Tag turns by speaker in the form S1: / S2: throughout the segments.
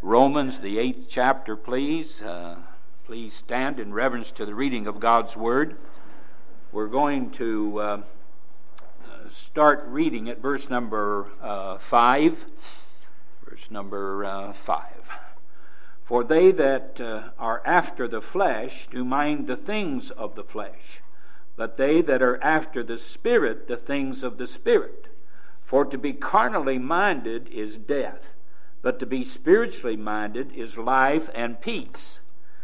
S1: Romans, the 8th chapter, please. Please stand in reverence to the reading of God's Word. We're going to start reading at verse number 5. Verse number 5. For they that are after the flesh do mind the things of the flesh, but they that are after the Spirit, the things of the Spirit. For to be carnally minded is death, but to be spiritually minded is life and peace.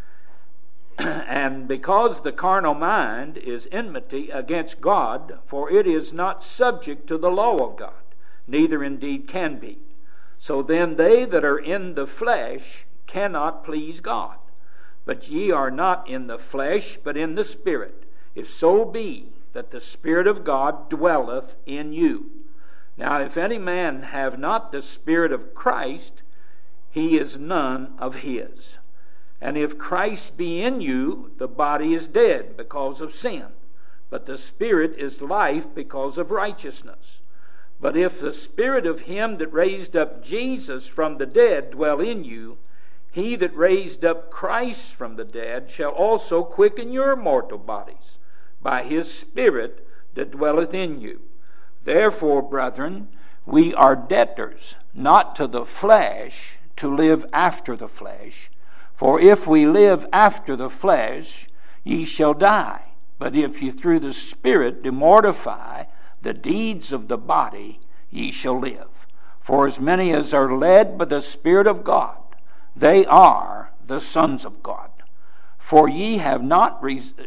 S1: And because the carnal mind is enmity against God, for it is not subject to the law of God, neither indeed can be. So then they that are in the flesh cannot please God. But ye are not in the flesh, but in the Spirit, if so be that the Spirit of God dwelleth in you. Now if any man have not the Spirit of Christ, he is none of his. And if Christ be in you, the body is dead because of sin, but the Spirit is life because of righteousness. But if the Spirit of him that raised up Jesus from the dead dwell in you, he that raised up Christ from the dead shall also quicken your mortal bodies by his Spirit that dwelleth in you. Therefore, brethren, we are debtors, not to the flesh, to live after the flesh. For if we live after the flesh, ye shall die. But if ye through the Spirit do mortify the deeds of the body, ye shall live. For as many as are led by the Spirit of God, they are the sons of God. For ye have not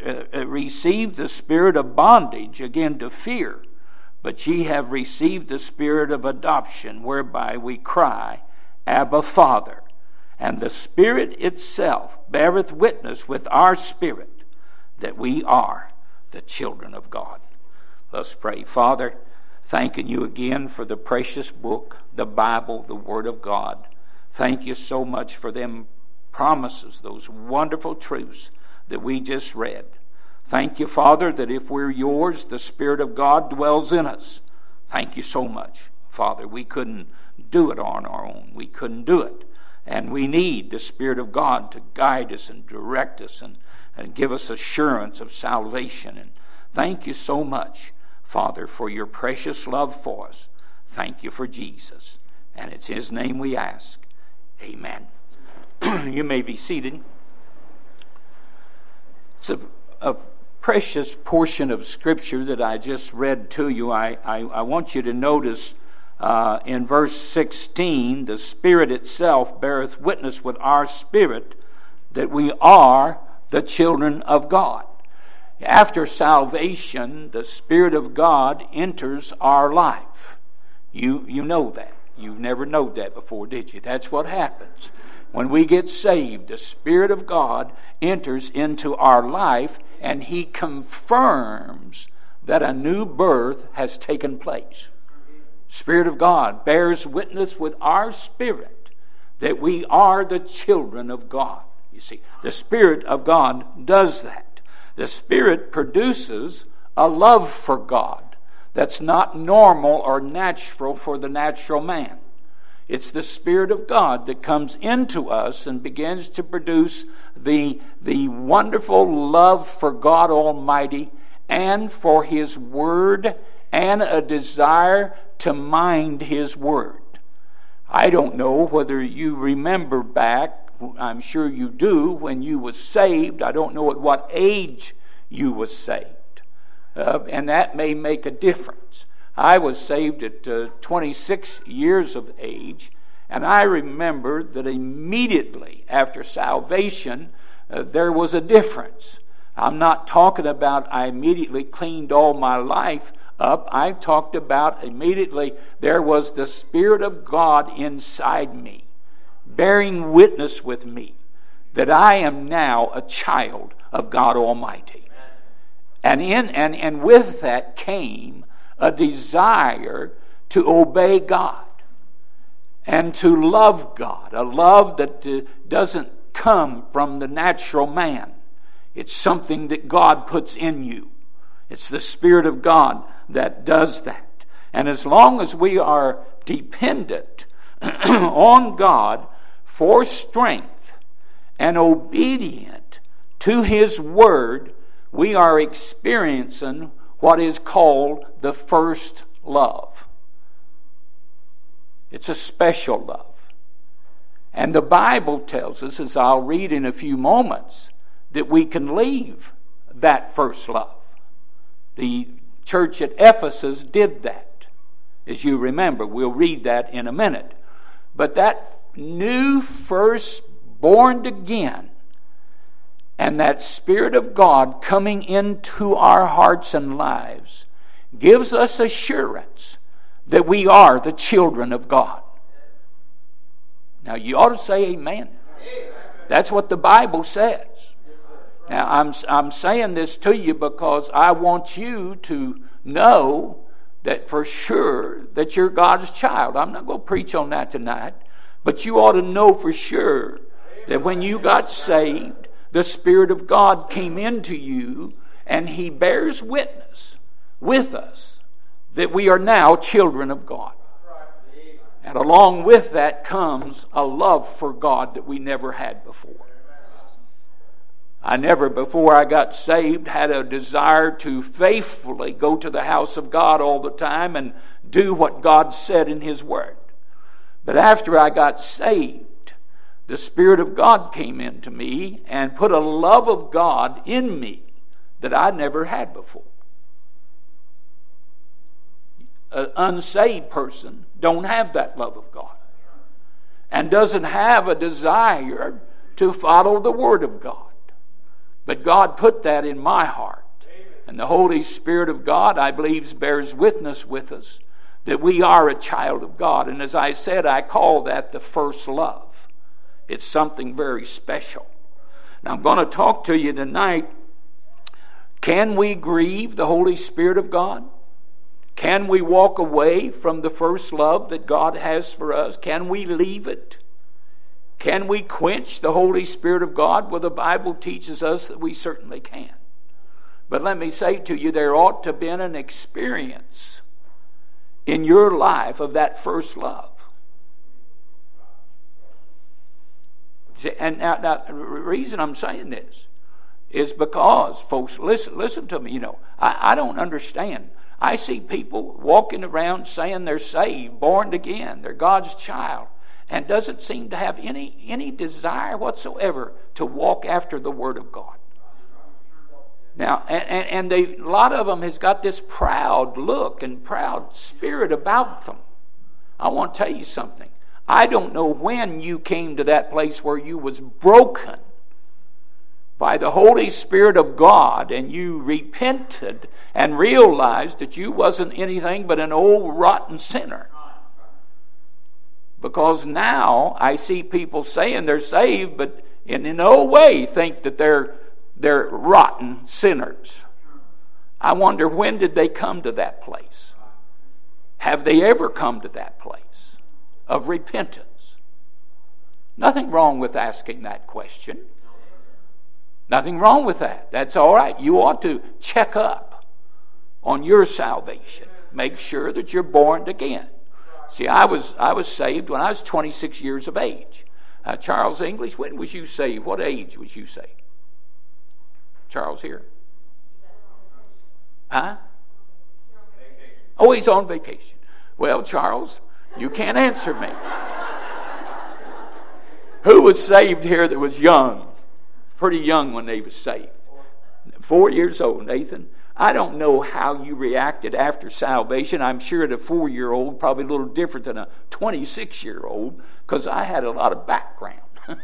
S1: received the spirit of bondage again to fear, but ye have received the Spirit of adoption, whereby we cry, Abba, Father. And the Spirit itself beareth witness with our spirit that we are the children of God. Let's pray. Father, thanking you again for the precious book, the Bible, the Word of God. Thank you so much for them promises, those wonderful truths that we just read. Thank you, Father, that if we're yours, the Spirit of God dwells in us. Thank you so much, Father. We couldn't do it on our own. We couldn't do it. And we need the Spirit of God to guide us and direct us and give us assurance of salvation. And thank you so much, Father, for your precious love for us. Thank you for Jesus. And it's his name we ask. Amen. You may be seated. It's a precious portion of Scripture that I just read to you. I want you to notice in verse 16, the Spirit itself beareth witness with our spirit that we are the children of God. After salvation, the Spirit of God enters our life. You know that. You've never known that before, did you? That's what happens. When we get saved, the Spirit of God enters into our life and he confirms that a new birth has taken place. Spirit of God bears witness with our spirit that we are the children of God. You see, the Spirit of God does that. The Spirit produces a love for God that's not normal or natural for the natural man. It's the Spirit of God that comes into us and begins to produce the wonderful love for God Almighty and for His Word and a desire to mind His Word. I don't know whether you remember back, I'm sure you do, when you was saved. I don't know at what age you was saved. And that may make a difference. I was saved at 26 years of age, and I remember that immediately after salvation, there was a difference. I'm not talking about I immediately cleaned all my life up. I talked about immediately there was the Spirit of God inside me, bearing witness with me that I am now a child of God Almighty. And with that came a desire to obey God and to love God, a love that doesn't come from the natural man. It's something that God puts in you. It's the Spirit of God that does that. And as long as we are dependent on God for strength and obedient to His Word, we are experiencing what is called the first love. It's a special love. And the Bible tells us, as I'll read in a few moments, that we can leave that first love. The church at Ephesus did that. As you remember, we'll read that in a minute. But that new first born again and that Spirit of God coming into our hearts and lives gives us assurance that we are the children of God. Now you ought to say amen. That's what the Bible says. Now I'm saying this to you because I want you to know that for sure that you're God's child. I'm not going to preach on that tonight, but you ought to know for sure that when you got saved, the Spirit of God came into you and He bears witness with us that we are now children of God. And along with that comes a love for God that we never had before. I never, before I got saved, had a desire to faithfully go to the house of God all the time and do what God said in His Word. But after I got saved, the Spirit of God came into me and put a love of God in me that I never had before. An unsaved person don't have that love of God and doesn't have a desire to follow the Word of God. But God put that in my heart. And the Holy Spirit of God, I believe, bears witness with us that we are a child of God. And as I said, I call that the first love. It's something very special. Now I'm going to talk to you tonight. Can we grieve the Holy Spirit of God? Can we walk away from the first love that God has for us? Can we leave it? Can we quench the Holy Spirit of God? Well, the Bible teaches us that we certainly can. But let me say to you, there ought to have been an experience in your life of that first love. And now the reason I'm saying this is because, folks, listen to me. You know, I don't understand. I see people walking around saying they're saved, born again, they're God's child, and doesn't seem to have any desire whatsoever to walk after the Word of God. Now, and a lot of them has got this proud look and proud spirit about them. I want to tell you something. I don't know when you came to that place where you was broken by the Holy Spirit of God and you repented and realized that you wasn't anything but an old rotten sinner. Because now I see people saying they're saved, but in no way think that they're rotten sinners. I wonder, when did they come to that place? Have they ever come to that place of repentance? Nothing wrong with asking that question. Nothing wrong with that. That's all right. You ought to check up on your salvation. Make sure that you're born again. See, I was saved when I was 26 years of age. Charles English, when was you saved? What age was you saved? Charles here? Huh? Oh, he's on vacation. Well, Charles, you can't answer me. Who was saved here that was young? Pretty young when they was saved. 4 years old, Nathan. I don't know how you reacted after salvation. I'm sure that a 4-year-old probably a little different than a 26-year-old because I had a lot of background.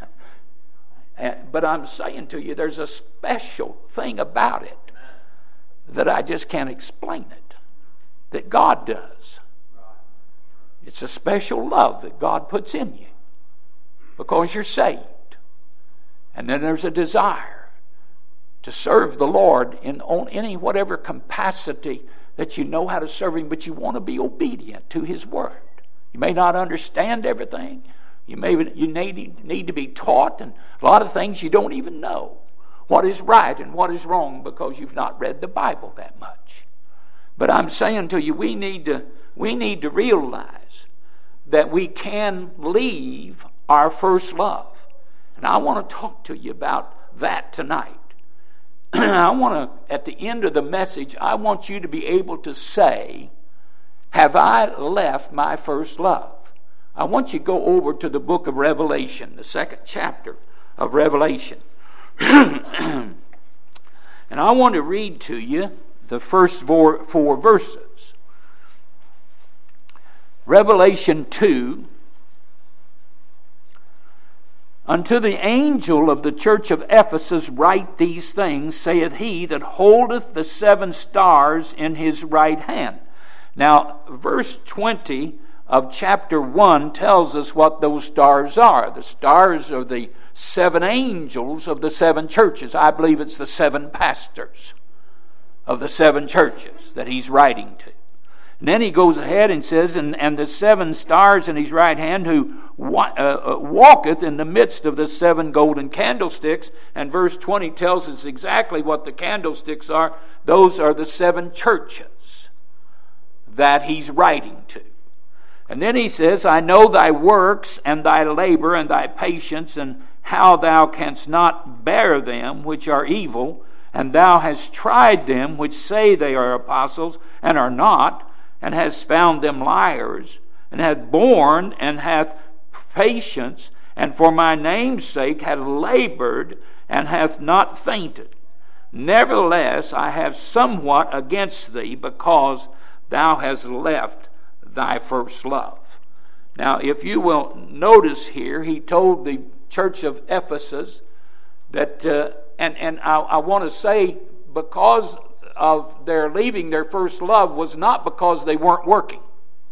S1: But I'm saying to you, there's a special thing about it that I just can't explain it, that God does. It's a special love that God puts in you because you're saved. And then there's a desire to serve the Lord in any whatever capacity that you know how to serve Him, but you want to be obedient to His Word. You may not understand everything. You need to be taught, and a lot of things you don't even know what is right and what is wrong because you've not read the Bible that much. But I'm saying to you, we need to realize that we can leave our first love. And I want to talk to you about that tonight. I want to, at the end of the message, I want you to be able to say, have I left my first love? I want you to go over to the book of Revelation, the 2nd chapter of Revelation. And I want to read to you the first four verses. Revelation 2. Unto the angel of the church of Ephesus write these things, saith he that holdeth the 7 stars in his right hand. Now, verse 20 of chapter 1 tells us what those stars are. The stars are the 7 angels of the 7 churches. I believe it's the 7 pastors of the 7 churches that he's writing to. And then he goes ahead and says, and the 7 stars in his right hand, who walketh in the midst of the 7 golden candlesticks. And verse 20 tells us exactly what the candlesticks are. Those are the 7 churches that he's writing to. And then he says, I know thy works and thy labor and thy patience, and how thou canst not bear them which are evil, and thou hast tried them which say they are apostles and are not, and hast found them liars, and hath borne and hath patience, and for my name's sake hath labored and hath not fainted. Nevertheless, I have somewhat against thee, because thou hast left thy first love. Now, if you will notice here, he told the church of Ephesus that, and I want to say, because of their leaving their first love was not because they weren't working.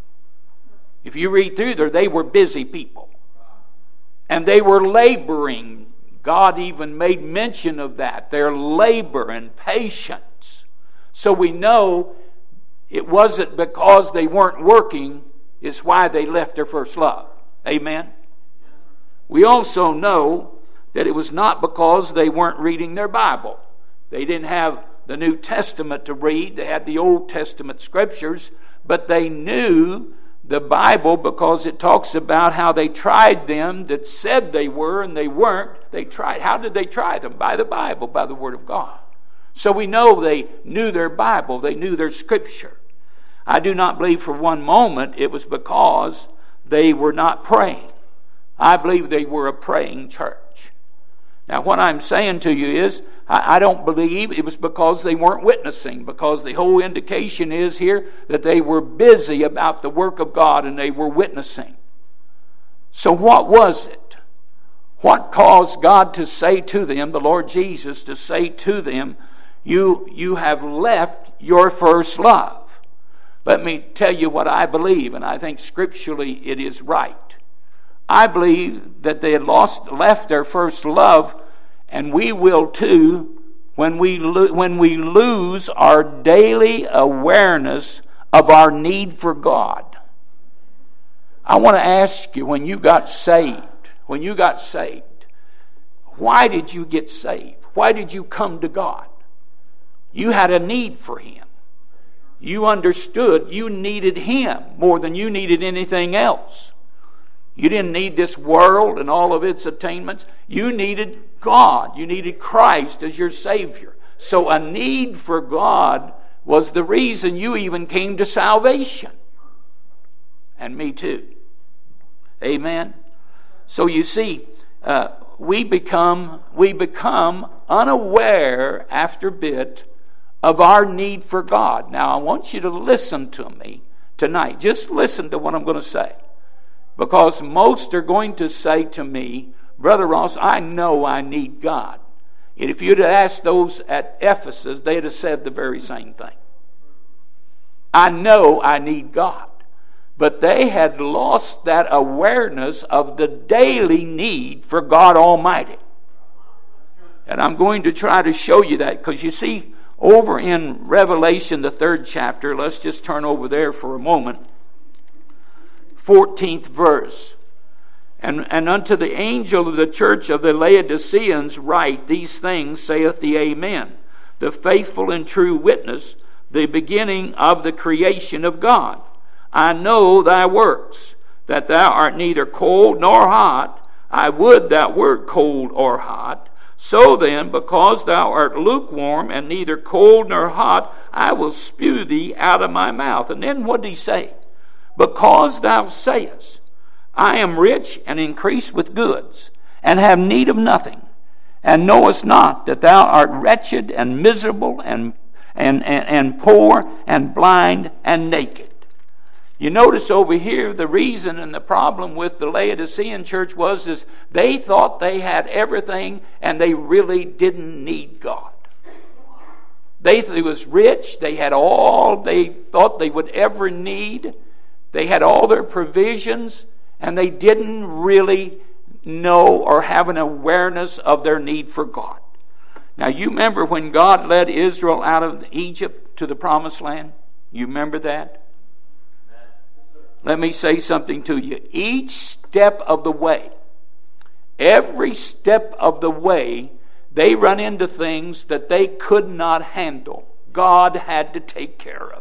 S1: If you read through there, they were busy people. And they were laboring. God even made mention of that. Their labor and patience. So we know it wasn't because they weren't working, it's why they left their first love. Amen? We also know that it was not because they weren't reading their Bible. They didn't have the New Testament to read. They had the Old Testament scriptures, but they knew the Bible because it talks about how they tried them that said they were and they weren't. They tried. How did they try them? By the Bible, by the Word of God. So we know they knew their Bible. They knew their scripture. I do not believe for one moment it was because they were not praying. I believe they were a praying church. Now, what I'm saying to you is, I don't believe it was because they weren't witnessing, because the whole indication is here that they were busy about the work of God and they were witnessing. So what was it? What caused God to say to them, the Lord Jesus to say to them, you have left your first love? Let me tell you what I believe, and I think scripturally it is right. I believe that they had left their first love, and we will too when we lose our daily awareness of our need for God. I want to ask you, when you got saved, why did you get saved? Why did you come to God? You had a need for Him. You understood you needed Him more than you needed anything else. You didn't need this world and all of its attainments. You needed God. You needed Christ as your Savior. So a need for God was the reason you even came to salvation. And me too. Amen. So you see, we become unaware after a bit of our need for God. Now I want you to listen to me tonight. Just listen to what I'm going to say. Because most are going to say to me, Brother Ross, I know I need God. And if you'd have asked those at Ephesus, they'd have said the very same thing. I know I need God. But they had lost that awareness of the daily need for God Almighty. And I'm going to try to show you that, because you see, over in Revelation, the 3rd chapter, let's just turn over there for a moment. 14th verse. And unto the angel of the church of the Laodiceans write, these things saith the Amen, the faithful and true witness, the beginning of the creation of God. I know thy works, that thou art neither cold nor hot. I would thou wert cold or hot. So then, because thou art lukewarm and neither cold nor hot, I will spew thee out of my mouth. And then what did he say? Because thou sayest, I am rich and increase with goods, and have need of nothing, and knowest not that thou art wretched and miserable and poor and blind and naked. You notice over here the reason and the problem with the Laodicean church was they thought they had everything and they really didn't need God. They was rich, they had all they thought they would ever need. They had all their provisions, and they didn't really know or have an awareness of their need for God. Now, you remember when God led Israel out of Egypt to the promised land? You remember that? Let me say something to you. Each step of the way, every step of the way, they run into things that they could not handle. God had to take care of them.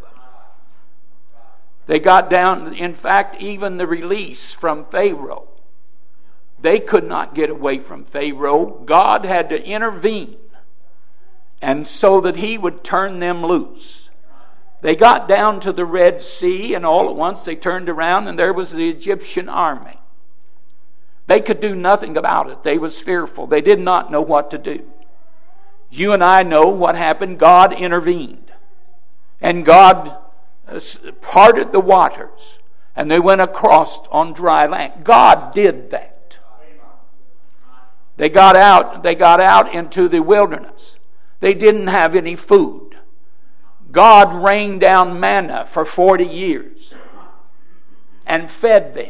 S1: They got down, in fact, even the release from Pharaoh. They could not get away from Pharaoh. God had to intervene, and so that he would turn them loose. They got down to the Red Sea, and all at once they turned around, and there was the Egyptian army. They could do nothing about it. They was fearful. They did not know what to do. You and I know what happened. God intervened, and God parted the waters, and they went across on dry land. God did that. They got out into the wilderness. They didn't have any food. God rained down manna for 40 years and fed them.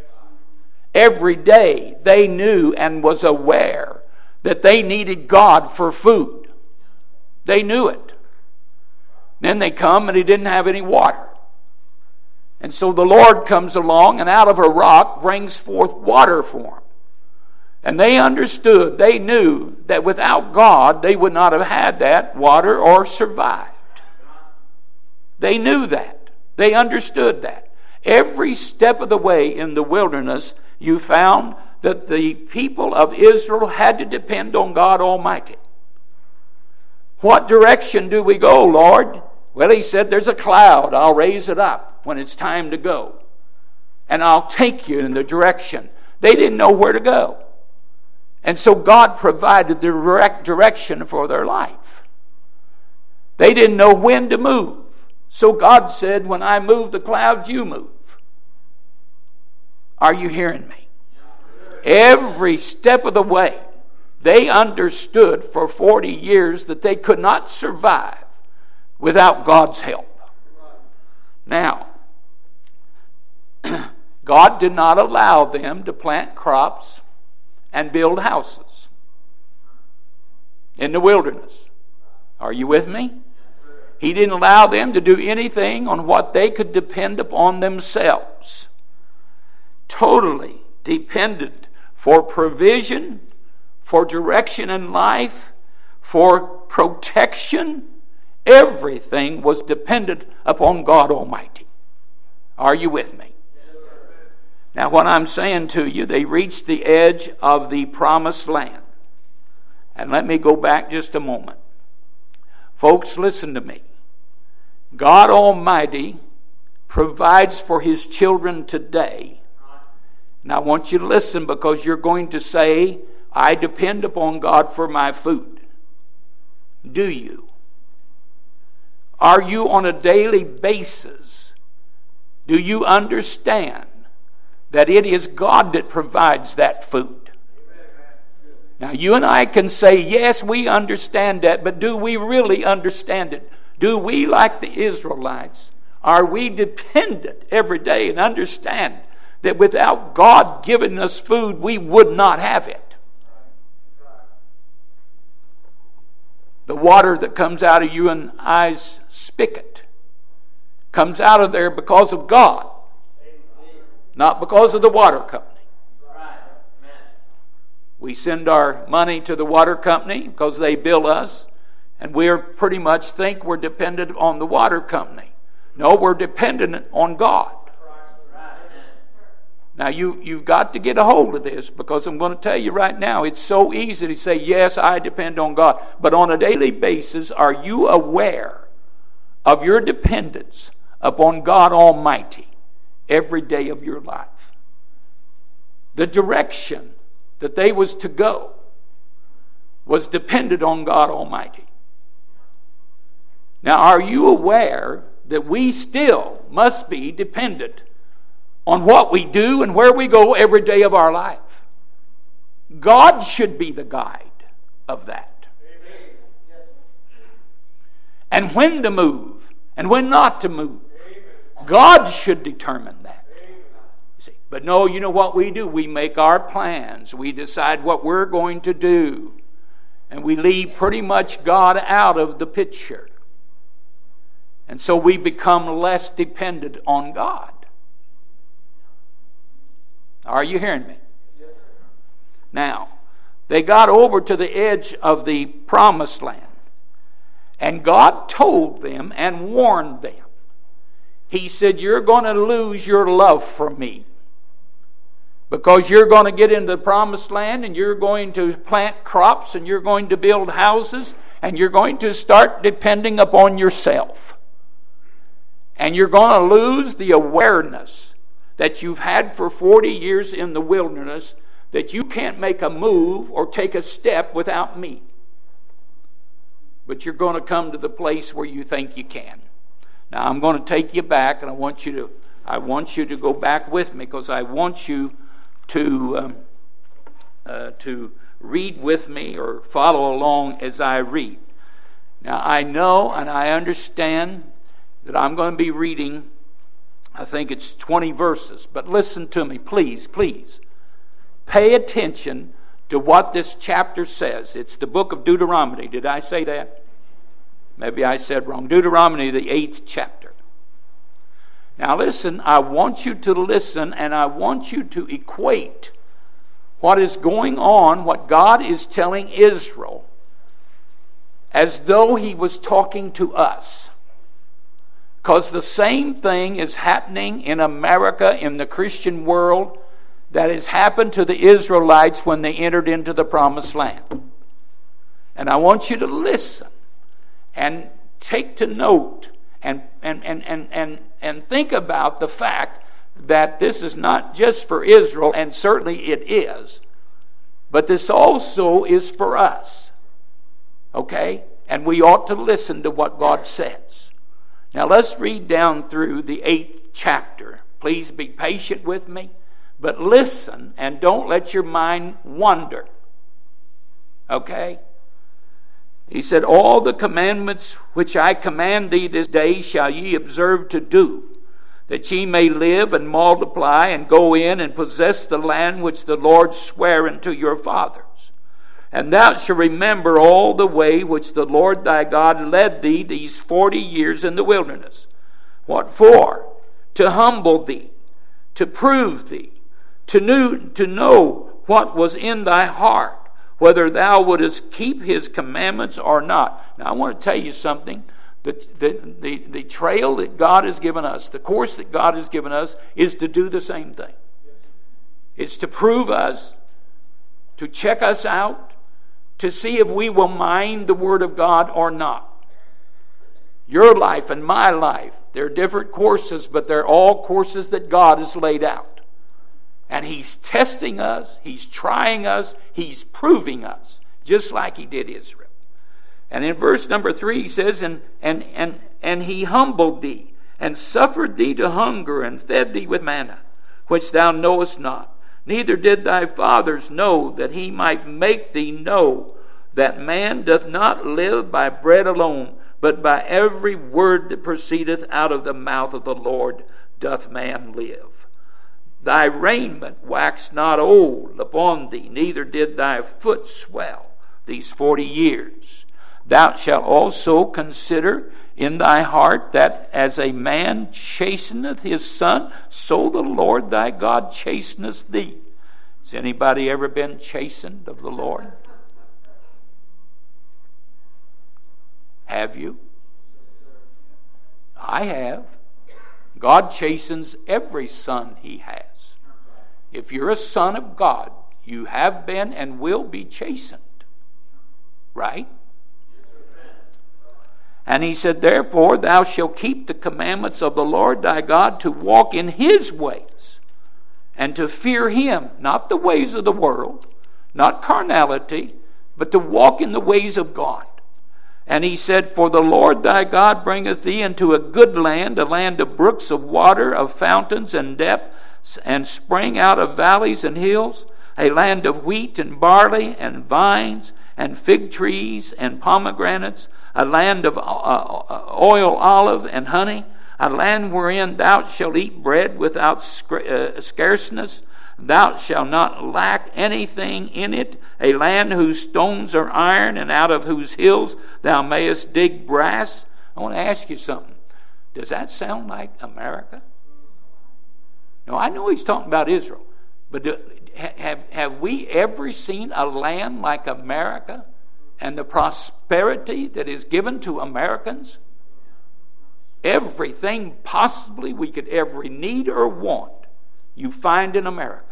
S1: Every day they knew and was aware that they needed God for food. They knew it. Then they come and he didn't have any water. And so the Lord comes along and out of a rock brings forth water for them. And they understood, they knew that without God they would not have had that water or survived. They knew that. They understood that. Every step of the way in the wilderness, you found that the people of Israel had to depend on God Almighty. What direction do we go, Lord? Well, he said, there's a cloud. I'll raise it up when it's time to go. And I'll take you in the direction. They didn't know where to go. And so God provided the direct direction for their life. They didn't know when to move. So God said, when I move the clouds, you move. Are you hearing me? Every step of the way, they understood for 40 years that they could not survive without God's help. Now, God did not allow them to plant crops and build houses in the wilderness. Are you with me? He didn't allow them to do anything on what they could depend upon themselves. Totally dependent for provision, for direction in life, for protection. Everything was dependent upon God Almighty. Are you with me? Now, what I'm saying to you, they reached the edge of the promised land. And let me go back just a moment. Folks, listen to me. God Almighty provides for his children today. Now, I want you to listen, because you're going to say, I depend upon God for my food. Do you? Are you on a daily basis? Do you understand that it is God that provides that food? Now, you and I can say, yes, we understand that, but do we really understand it? Do we, like the Israelites, are we dependent every day and understand that without God giving us food, we would not have it? The water that comes out of you and I's spigot comes out of there because of God, not because of the water company. We send our money to the water company because they bill us, and we pretty much think we're dependent on the water company. No, we're dependent on God. Now, you've got to get a hold of this, because I'm going to tell you right now, it's so easy to say, yes, I depend on God. But on a daily basis, are you aware of your dependence upon God Almighty every day of your life? The direction that they was to go was dependent on God Almighty. Now, are you aware that we still must be dependent on what we do and where we go every day of our life? God should be the guide of that. Amen. And when to move and when not to move. Amen. God should determine that. Amen. See, but no, you know what we do? We make our plans. We decide what we're going to do. And we leave pretty much God out of the picture. And so we become less dependent on God. Are you hearing me? Yes. Now, they got over to the edge of the promised land. And God told them and warned them. He said, you're going to lose your love for me. Because you're going to get into the promised land and you're going to plant crops and you're going to build houses and you're going to start depending upon yourself. And you're going to lose the awareness that you've had for 40 years in the wilderness, that you can't make a move or take a step without me. But you're going to come to the place where you think you can. Now I'm going to take you back, and I want you to go back with me, because I want you to read with me or follow along as I read. Now I know and I understand that I'm going to be reading, I think it's 20 verses. But listen to me, please, please. Pay attention to what this chapter says. It's the book of Deuteronomy. Did I say that? Maybe I said wrong. Deuteronomy, the 8th chapter. Now listen, I want you to listen, and I want you to equate what is going on, what God is telling Israel, as though he was talking to us. Because the same thing is happening in America, in the Christian world, that has happened to the Israelites when they entered into the promised land. And I want you to listen and take to note and think about the fact that this is not just for Israel, and certainly it is, but this also is for us. Okay? And we ought to listen to what God says. Now let's read down through the 8th chapter. Please be patient with me, but listen and don't let your mind wander. Okay? He said, all the commandments which I command thee this day shall ye observe to do, that ye may live and multiply and go in and possess the land which the Lord sware unto your fathers. And thou shalt remember all the way which the Lord thy God led thee these 40 years in the wilderness. What for? To humble thee, to prove thee, to know what was in thy heart, whether thou wouldest keep his commandments or not. Now I want to tell you something. The trail that God has given us, the course that God has given us, is to do the same thing. It's to prove us, to check us out, to see if we will mind the Word of God or not. Your life and my life, they're different courses, but they're all courses that God has laid out. And He's testing us, He's trying us, He's proving us, just like He did Israel. And in verse number 3 he says, and He humbled thee, and suffered thee to hunger, and fed thee with manna, which thou knowest not. Neither did thy fathers know, that He might make thee know that man doth not live by bread alone, but by every word that proceedeth out of the mouth of the Lord doth man live. Thy raiment waxed not old upon thee, neither did thy foot swell these 40 years. Thou shalt also consider in thy heart that as a man chasteneth his son, so the Lord thy God chasteneth thee. Has anybody ever been chastened of the Lord? Have you? I have. God chastens every son He has. if you're a son of God, you have been and will be chastened. Right? And he said, therefore, thou shalt keep the commandments of the Lord thy God to walk in his ways and to fear him, not the ways of the world, not carnality, but to walk in the ways of God. And he said, for the Lord thy God bringeth thee into a good land, a land of brooks of water, of fountains and depths, and spring out of valleys and hills, a land of wheat and barley and vines and fig trees and pomegranates, a land of oil, olive, and honey, a land wherein thou shalt eat bread without scarceness. Thou shalt not lack anything in it, a land whose stones are iron, and out of whose hills thou mayest dig brass. I want to ask you something. Does that sound like America? No, I know he's talking about Israel, but have we ever seen a land like America and the prosperity that is given to Americans? Everything possibly we could ever need or want, you find in America.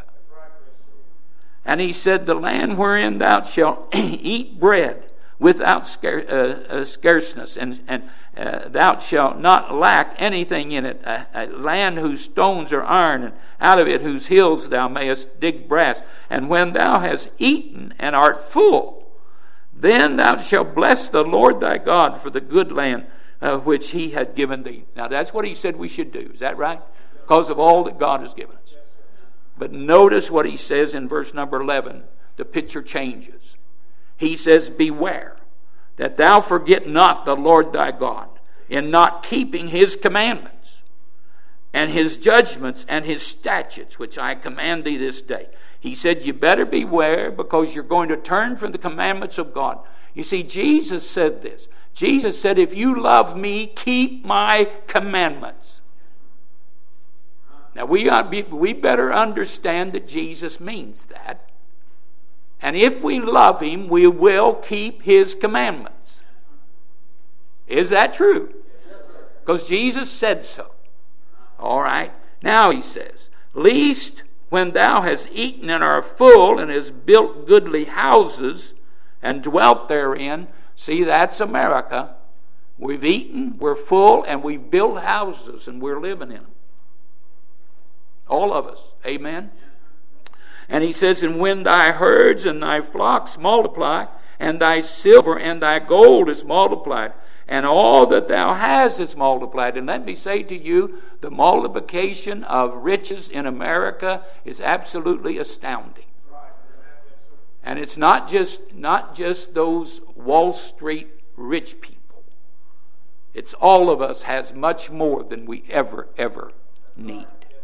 S1: And he said, the land wherein thou shalt eat bread without scarceness, and thou shalt not lack anything in it, a land whose stones are iron, and out of it whose hills thou mayest dig brass. And when thou hast eaten and art full, then thou shalt bless the Lord thy God for the good land which he hath given thee. Now that's what he said we should do. Is that right? Because of all that God has given us. But notice what he says in verse number 11. The picture changes. He says, beware that thou forget not the Lord thy God in not keeping his commandments and his judgments and his statutes, which I command thee this day. He said, you better beware, because you're going to turn from the commandments of God. You see, Jesus said this. Jesus said, if you love me, keep my commandments. Now, we better understand that Jesus means that. And if we love him, we will keep his commandments. Is that true? Because Jesus said so. All right. Now he says, least when thou hast eaten and art full, and hast built goodly houses and dwelt therein. See, that's America. We've eaten, we're full, and we've built houses, and we're living in them. All of us. Amen? And he says, and when thy herds and thy flocks multiply, and thy silver and thy gold is multiplied, and all that thou hast is multiplied. And let me say to you, the multiplication of riches in America is absolutely astounding. And it's not just those Wall Street rich people. It's all of us has much more than we ever need.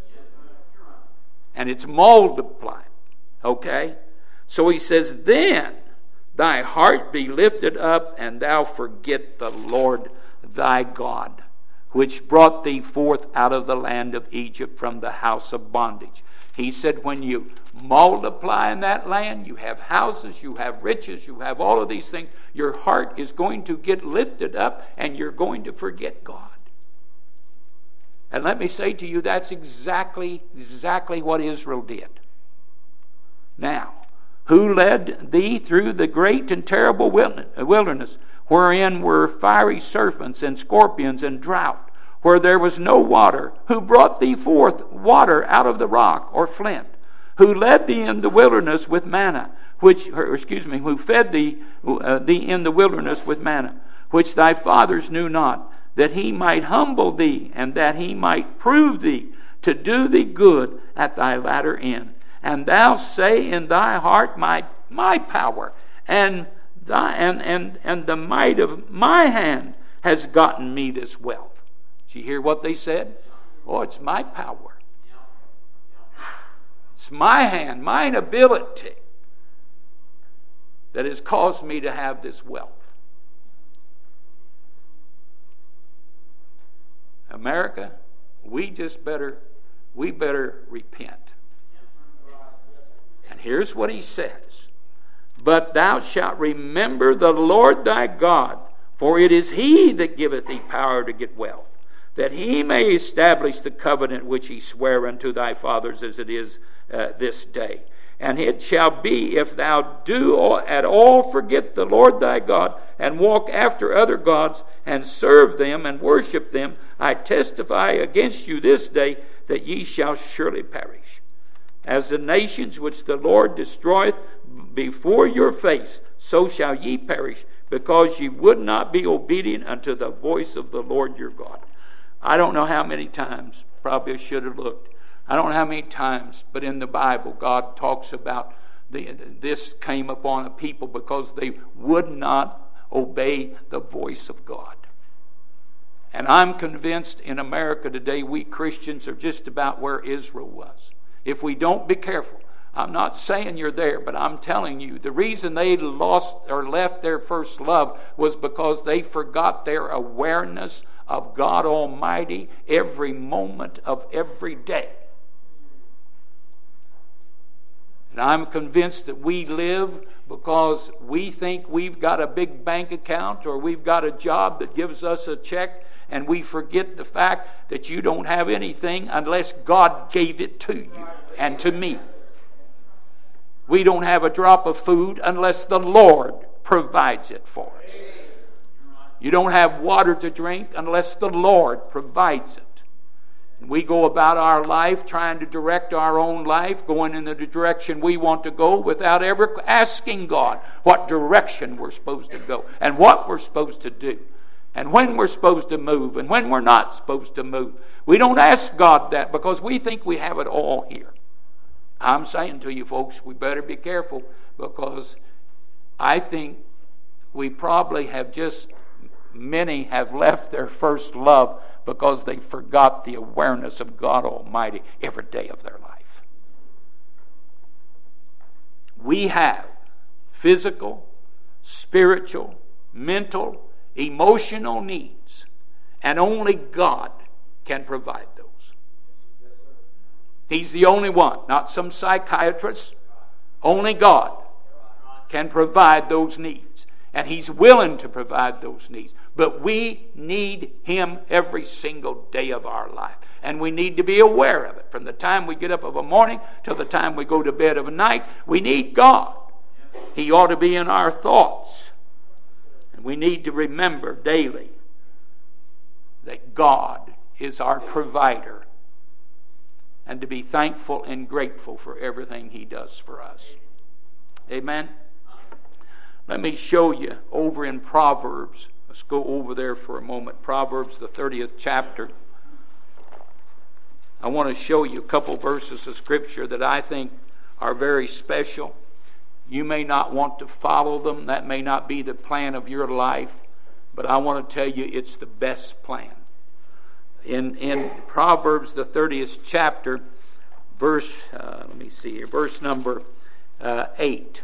S1: And it's multiplied. Okay? So he says, then thy heart be lifted up, and thou forget the Lord thy God, which brought thee forth out of the land of Egypt from the house of bondage. He said, when you multiply in that land, you have houses, you have riches, you have all of these things, your heart is going to get lifted up, and you're going to forget God. And let me say to you, that's exactly what Israel did. Now, who led thee through the great and terrible wilderness, wherein were fiery serpents and scorpions and drought, where there was no water? Who brought thee forth water out of the rock or flint? Who led thee in the wilderness with manna, who fed thee in the wilderness with manna, which thy fathers knew not, that he might humble thee, and that he might prove thee, to do thee good at thy latter end. And thou say in thy heart, my power and the might of my hand has gotten me this wealth. Did you hear what they said? Oh, it's my power. It's my hand, mine ability that has caused me to have this wealth. America, we better repent. And here's what he says. But thou shalt remember the Lord thy God, for it is he that giveth thee power to get wealth, that he may establish the covenant which he sware unto thy fathers as it is this day. And it shall be, if thou do at all forget the Lord thy God, and walk after other gods, and serve them, and worship them, I testify against you this day, that ye shall surely perish. As the nations which the Lord destroyeth before your face, so shall ye perish, because ye would not be obedient unto the voice of the Lord your God. I don't know how many times, probably I should have looked, I don't know how many times, but in the Bible, God talks about this came upon a people because they would not obey the voice of God. And I'm convinced in America today, we Christians are just about where Israel was. If we don't be careful, I'm not saying you're there, but I'm telling you, the reason they lost or left their first love was because they forgot their awareness of God Almighty every moment of every day. And I'm convinced that we live because we think we've got a big bank account or we've got a job that gives us a check, and we forget the fact that you don't have anything unless God gave it to you and to me. We don't have a drop of food unless the Lord provides it for us. You don't have water to drink unless the Lord provides it. We go about our life trying to direct our own life, going in the direction we want to go without ever asking God what direction we're supposed to go and what we're supposed to do and when we're supposed to move and when we're not supposed to move. We don't ask God that because we think we have it all here. I'm saying to you folks, we better be careful, because I think we probably have many have left their first love because they forgot the awareness of God Almighty every day of their life. We have physical, spiritual, mental, emotional needs, and only God can provide those. He's the only one, not some psychiatrist. Only God can provide those needs. And He's willing to provide those needs. But we need Him every single day of our life. And we need to be aware of it. From the time we get up of a morning till the time we go to bed of a night, we need God. He ought to be in our thoughts. And we need to remember daily that God is our provider, and to be thankful and grateful for everything He does for us. Amen. Let me show you over in Proverbs. Let's go over there for a moment. Proverbs, the 30th chapter. I want to show you a couple verses of Scripture that I think are very special. You may not want to follow them. That may not be the plan of your life. But I want to tell you it's the best plan. In Proverbs, the 30th chapter, verse number 8.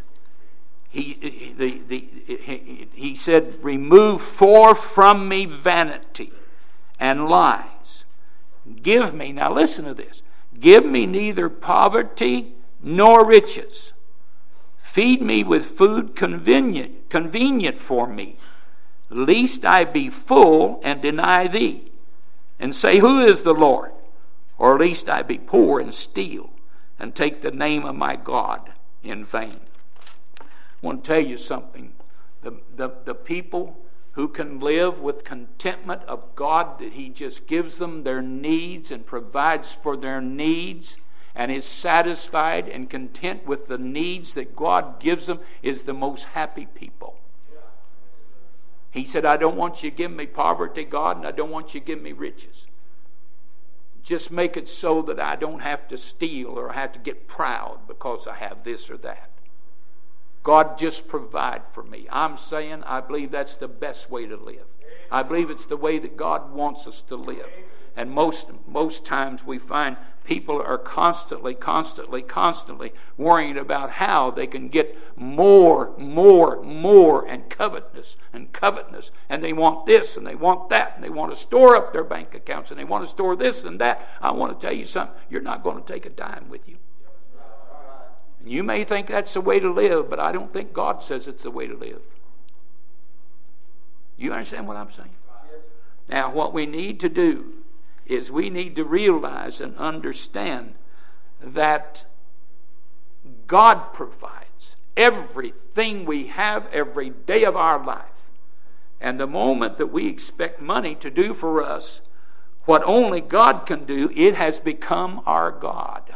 S1: He said, remove from me vanity and lies. Give me, now listen to this, give me neither poverty nor riches. Feed me with food convenient for me, lest I be full and deny thee, and say, who is the Lord? Or lest I be poor and steal, and take the name of my God in vain. I want to tell you something. The people who can live with contentment of God, that He just gives them their needs and provides for their needs and is satisfied and content with the needs that God gives them, is the most happy people. He said, I don't want you to give me poverty, God, and I don't want you to give me riches. Just make it so that I don't have to steal or have to get proud because I have this or that. God, just provide for me. I'm saying I believe that's the best way to live. I believe it's the way that God wants us to live. And most times we find people are constantly worrying about how they can get more, and covetousness. And they want this and they want that, and they want to store up their bank accounts, and they want to store this and that. I want to tell you something. You're not going to take a dime with you. You may think that's the way to live, but I don't think God says it's the way to live. You understand what I'm saying? Now, what we need to do is we need to realize and understand that God provides everything we have every day of our life. And the moment that we expect money to do for us what only God can do, it has become our God.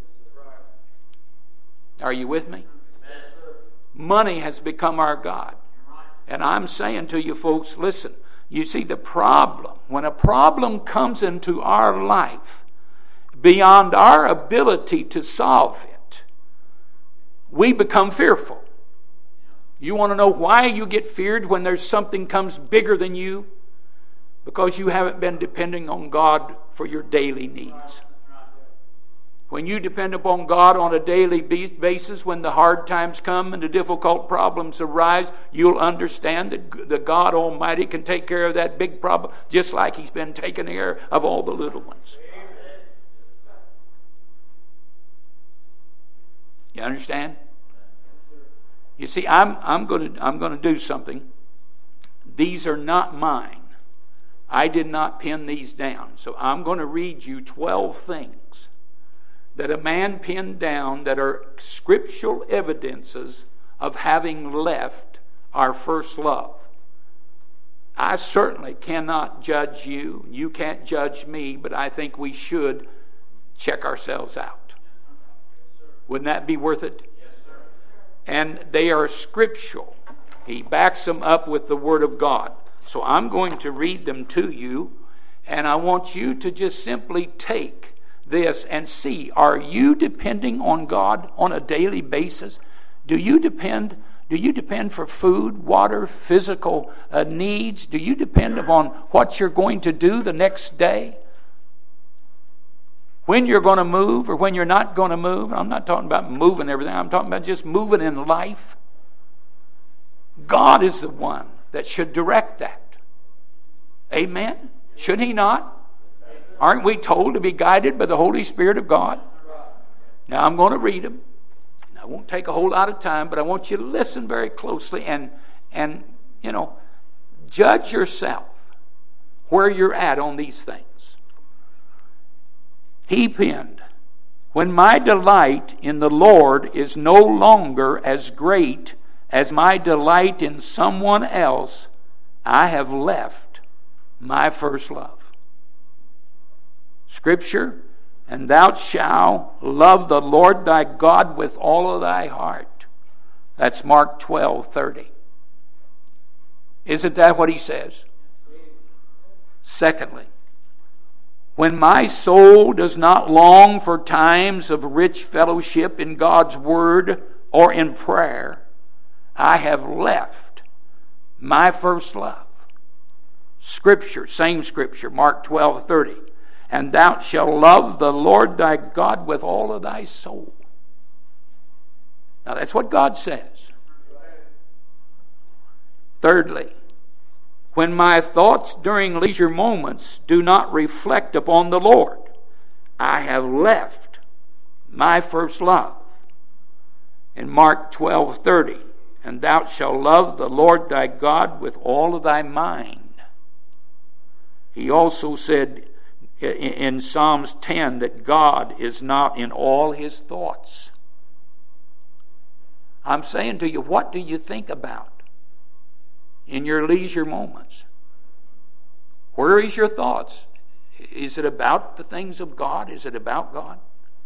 S1: Are you with me? Money has become our God. And I'm saying to you folks, listen, you see the problem, when a problem comes into our life beyond our ability to solve it, we become fearful. You want to know why you get feared when there's something comes bigger than you? Because you haven't been depending on God for your daily needs. When you depend upon God on a daily basis, when the hard times come and the difficult problems arise, you'll understand that the God Almighty can take care of that big problem just like He's been taking care of all the little ones. You understand? You see, I'm going to do something. These are not mine. I did not pen these down. So I'm going to read you 12 things that a man penned down that are scriptural evidences of having left our first love. I certainly cannot judge you. You can't judge me, but I think we should check ourselves out. Wouldn't that be worth it? And they are scriptural. He backs them up with the Word of God. So I'm going to read them to you, and I want you to just simply take this and see, are you depending on God on a daily basis? Do you depend for food, water, physical needs? Do you depend upon what you're going to do the next day? When you're going to move or when you're not going to move? I'm not talking about moving everything. I'm talking about just moving in life. God is the one that should direct that. Amen? Should He not? Aren't we told to be guided by the Holy Spirit of God? Now I'm going to read them. I won't take a whole lot of time, but I want you to listen very closely and judge yourself where you're at on these things. He penned, "When my delight in the Lord is no longer as great as my delight in someone else, I have left my first love." Scripture, "And thou shalt love the Lord thy God with all of thy heart." That's Mark 12:30. Isn't that what he says? Secondly, "When my soul does not long for times of rich fellowship in God's Word or in prayer, I have left my first love." Scripture, same scripture, Mark 12:30. "And thou shalt love the Lord thy God with all of thy soul." Now that's what God says. Thirdly, "When my thoughts during leisure moments do not reflect upon the Lord, I have left my first love." In Mark 12:30, "And thou shalt love the Lord thy God with all of thy mind." He also said in Psalms 10 that God is not in all His thoughts. I'm saying to you, what do you think about in your leisure moments? Where is your thoughts? Is it about the things of God? Is it about God?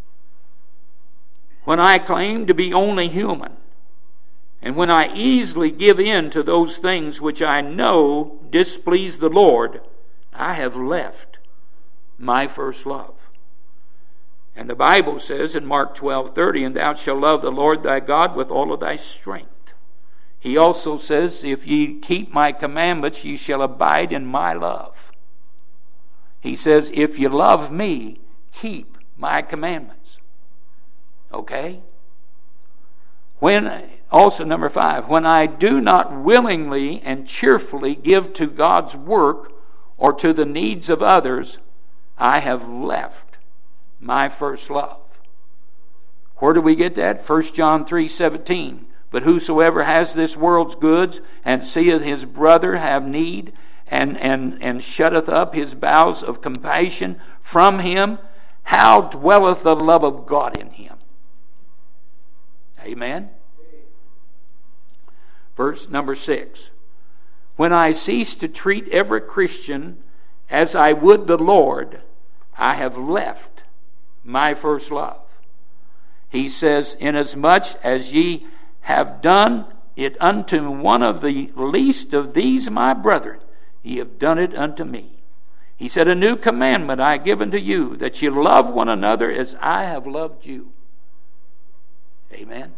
S1: When I claim to be only human, and when I easily give in to those things which I know displease the Lord, I have left my first love. And the Bible says in Mark 12:30, "And thou shalt love the Lord thy God with all of thy strength." He also says, "If ye keep my commandments, ye shall abide in my love." He says, if you love me, keep my commandments. Okay? Also, number 5, "When I do not willingly and cheerfully give to God's work or to the needs of others, I have left my first love." Where do we get that? 1 John 3:17. "But whosoever has this world's goods and seeth his brother have need, and shutteth up his bowels of compassion from him, how dwelleth the love of God in him? Amen. Verse number 6. When I cease to treat every Christian as I would the Lord, I have left my first love. He says, inasmuch as ye have done it unto one of the least of these my brethren, ye have done it unto me. He said, a new commandment I give unto you, that ye love one another as I have loved you. Amen.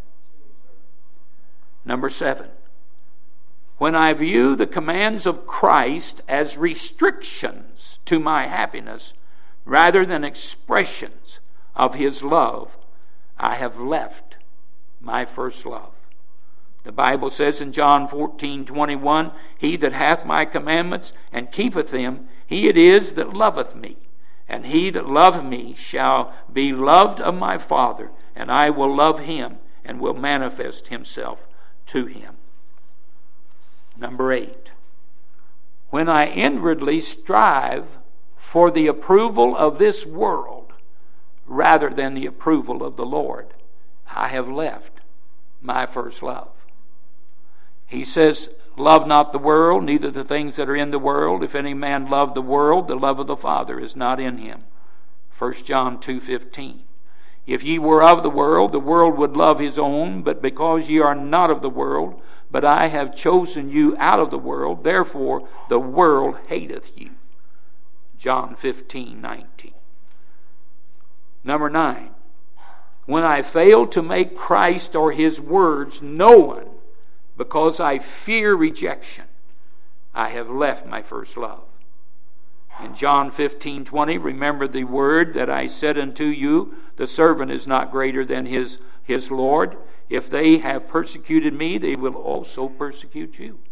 S1: Number 7. When I view the commands of Christ as restrictions to my happiness rather than expressions of his love, I have left my first love. The Bible says in John 14:21, he that hath my commandments and keepeth them, he it is that loveth me. And he that loveth me shall be loved of my Father, and I will love him and will manifest himself to him. Number 8. When I inwardly strive for the approval of this world rather than the approval of the Lord, I have left my first love. He says, love not the world, neither the things that are in the world. If any man love the world, the love of the Father is not in him. 1 John 2:15. If ye were of the world would love his own, but because ye are not of the world, but I have chosen you out of the world, therefore the world hateth you. John 15:19. Number 9. When I fail to make Christ or his words known because I fear rejection, I have left my first love. In John 15:20, remember the word that I said unto you, the servant is not greater than his Lord. If they have persecuted me, they will also persecute you.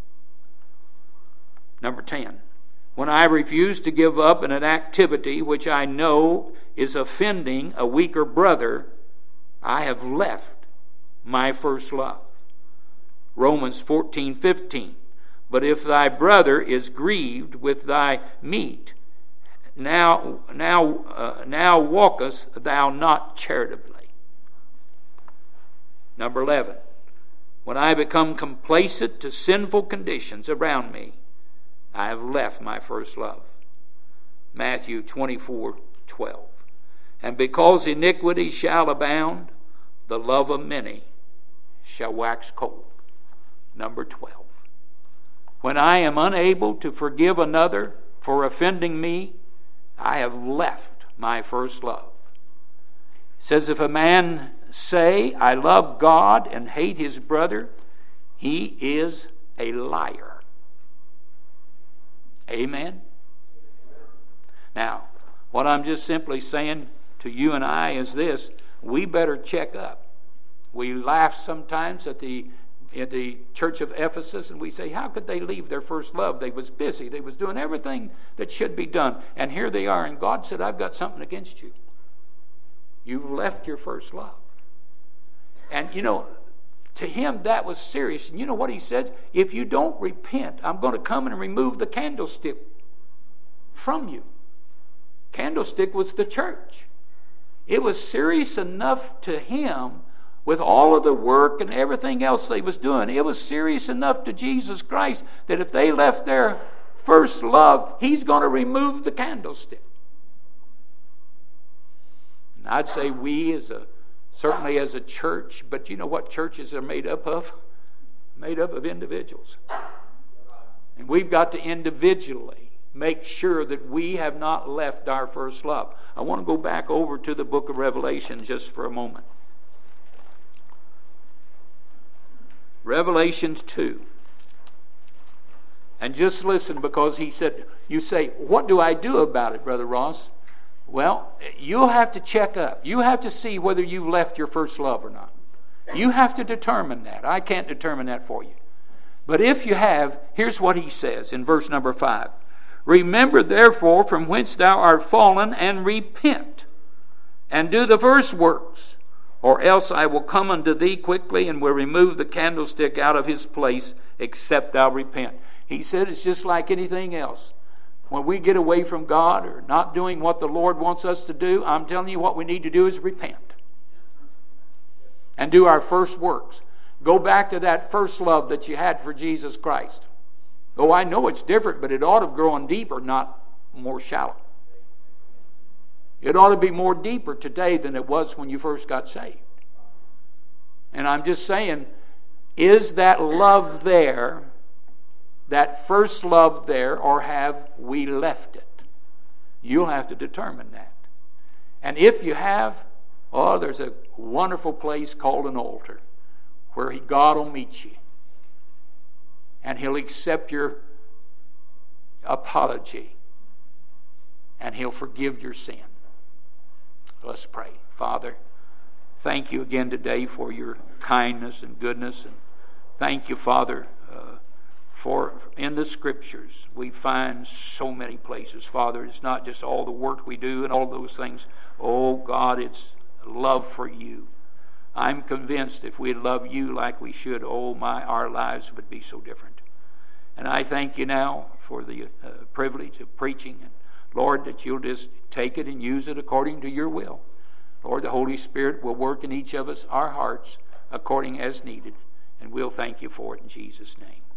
S1: Number 10. When I refuse to give up in an activity which I know is offending a weaker brother, I have left my first love. Romans 14:15. But if thy brother is grieved with thy meat, now walkest thou not charitably. Number 11. When I become complacent to sinful conditions around me, I have left my first love. Matthew 24:12. And because iniquity shall abound, the love of many shall wax cold. Number 12. When I am unable to forgive another for offending me, I have left my first love. It says, if a man say, I love God and hate his brother, he is a liar. Amen? Now, what I'm just simply saying to you and I is this: we better check up. We laugh sometimes at the church of Ephesus, and we say, how could they leave their first love? They was busy. They was doing everything that should be done. And here they are, and God said, I've got something against you. You've left your first love. And, to him that was serious. And you know what he says? If you don't repent, I'm going to come and remove the candlestick from you. Candlestick was the church. It was serious enough to him. With all of the work and everything else they was doing, it was serious enough to Jesus Christ that if they left their first love, he's going to remove the candlestick. And I'd say we certainly as a church, but you know what churches are made up of? Made up of individuals. And we've got to individually make sure that we have not left our first love. I want to go back over to the book of Revelation just for a moment. Revelation 2. And just listen, because he said, you say, what do I do about it, Brother Ross? Well, you'll have to check up. You have to see whether you've left your first love or not. You have to determine that. I can't determine that for you. But if you have, here's what he says in verse number 5. Remember therefore from whence thou art fallen, and repent, and do the first works, or else I will come unto thee quickly and will remove the candlestick out of his place, except thou repent. He said it's just like anything else. When we get away from God or not doing what the Lord wants us to do, I'm telling you what we need to do is repent. And do our first works. Go back to that first love that you had for Jesus Christ. Oh, I know it's different, but it ought to have grown deeper, not more shallow. It ought to be more deeper today than it was when you first got saved. And I'm just saying, is that love there, that first love there, or have we left it? You'll have to determine that. And if you have, there's a wonderful place called an altar where God will meet you. And He'll accept your apology. And He'll forgive your sin. Let's pray. Father, thank you again today for your kindness and goodness. And thank you, Father, for in the Scriptures we find so many places. Father, it's not just all the work we do and all those things. Oh, God, it's love for you. I'm convinced if we'd love you like we should, our lives would be so different. And I thank you now for the privilege of preaching. And Lord, that you'll just take it and use it according to your will. Lord, the Holy Spirit will work in each of us, our hearts, according as needed. And we'll thank you for it in Jesus' name.